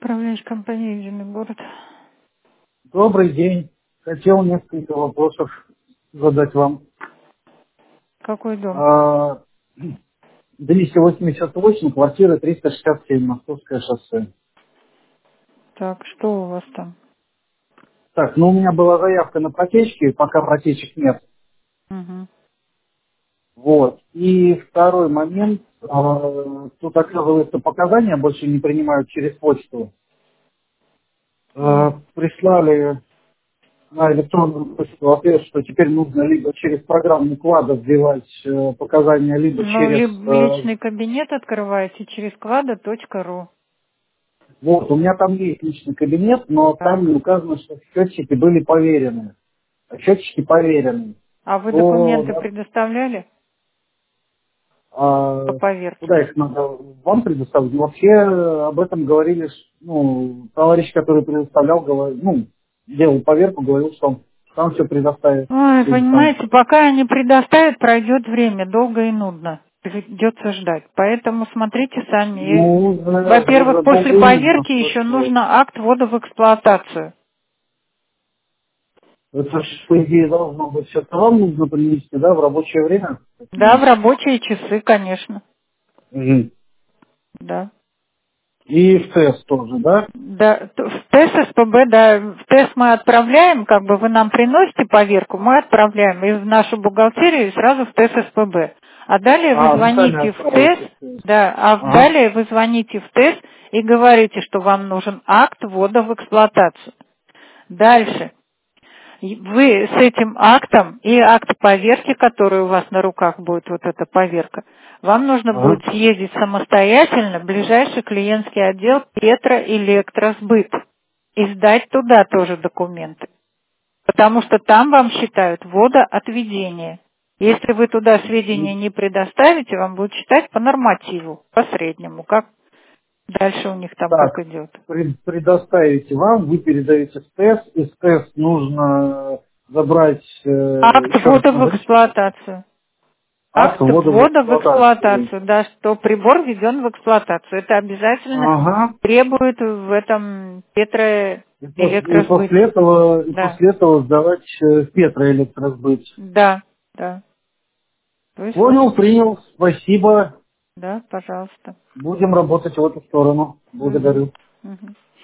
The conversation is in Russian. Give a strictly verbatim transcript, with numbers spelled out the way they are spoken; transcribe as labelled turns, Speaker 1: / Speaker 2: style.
Speaker 1: Управляющая компания «Единый город».
Speaker 2: Добрый день. Хотел несколько вопросов задать вам.
Speaker 1: Какой дом?
Speaker 2: А, двести восемьдесят восемь, квартира триста шестьдесят семь, Московское шоссе.
Speaker 1: Так, что у вас там?
Speaker 2: Так, ну у меня была заявка на протечки, пока протечек нет.
Speaker 1: Угу.
Speaker 2: Вот. И второй момент, а, тут оказывается показания больше не принимают через почту. А, прислали на электронную почту ответ, что теперь нужно либо через программу клада вбивать э, показания, либо
Speaker 1: Ну,
Speaker 2: через...
Speaker 1: либо
Speaker 2: э,
Speaker 1: личный кабинет открываете через клада точка ру.
Speaker 2: вот, у меня там есть личный кабинет, но там
Speaker 1: Так.
Speaker 2: не указано, что счетчики были поверены. А счетчики поверены.
Speaker 1: А вы
Speaker 2: То,
Speaker 1: документы
Speaker 2: да,
Speaker 1: предоставляли по
Speaker 2: а,
Speaker 1: поверке?
Speaker 2: куда их надо вам предоставить? Вообще об этом говорили, ш- ну, товарищ, который предоставлял, говорил, ну, делал поверку, говорил, что он сам все предоставит.
Speaker 1: Ой,
Speaker 2: Или там.
Speaker 1: понимаете, пока они предоставят, пройдет время, долго и нудно. Придется ждать. Поэтому смотрите сами. И,
Speaker 2: Ну, уже,
Speaker 1: во-первых,
Speaker 2: уже
Speaker 1: после
Speaker 2: долго и нудно
Speaker 1: поверки еще
Speaker 2: слышал.
Speaker 1: нужно акт ввода в эксплуатацию.
Speaker 2: Это ж, по идее, должно быть все это вам нужно принести, да, в рабочее время? Я
Speaker 1: Да, в
Speaker 2: понимаю.
Speaker 1: рабочие часы, конечно.
Speaker 2: Мгм.
Speaker 1: Да.
Speaker 2: И в тест тоже, да?
Speaker 1: Да, т- в тест СПБ, да, в тест мы отправляем, как бы вы нам приносите поверку, мы отправляем и в нашу бухгалтерию, и сразу в тест СПБ. А далее вы
Speaker 2: А, вы сами
Speaker 1: звоните в тест,
Speaker 2: отправляете в тест.
Speaker 1: да, а в-
Speaker 2: Ага.
Speaker 1: далее вы звоните в тест и говорите, что вам нужен акт ввода в эксплуатацию. Дальше. И вы с этим актом и акт поверки, который у вас на руках будет, вот эта поверка, вам нужно будет
Speaker 2: Ага.
Speaker 1: съездить самостоятельно в ближайший клиентский отдел Петроэлектросбыт и сдать туда тоже документы. Потому что там вам считают водоотведение. Если вы туда сведения
Speaker 2: М,
Speaker 1: не предоставите, вам будут считать по нормативу, по среднему, как дальше у них там как
Speaker 2: Так,
Speaker 1: идет.
Speaker 2: пред- предоставите вам, вы передаете в тест, из тест нужно забрать, э,
Speaker 1: Акт
Speaker 2: еще раз
Speaker 1: ввода в
Speaker 2: назовите,
Speaker 1: эксплуатацию.
Speaker 2: акт
Speaker 1: Акт
Speaker 2: ввода в
Speaker 1: ввода в
Speaker 2: эксплуатацию.
Speaker 1: эксплуатацию, да, что прибор введен в эксплуатацию. Это обязательно
Speaker 2: Ага.
Speaker 1: требует в этом
Speaker 2: И, пос- и
Speaker 1: Петроэлектросбыте.
Speaker 2: после этого, и
Speaker 1: Да,
Speaker 2: после этого сдавать э, Петроэлектросбыт.
Speaker 1: да, да. То есть вот,
Speaker 2: Понял, принял, спасибо.
Speaker 1: да, пожалуйста.
Speaker 2: Будем работать в эту сторону.
Speaker 1: Угу,
Speaker 2: Благодарю.
Speaker 1: угу.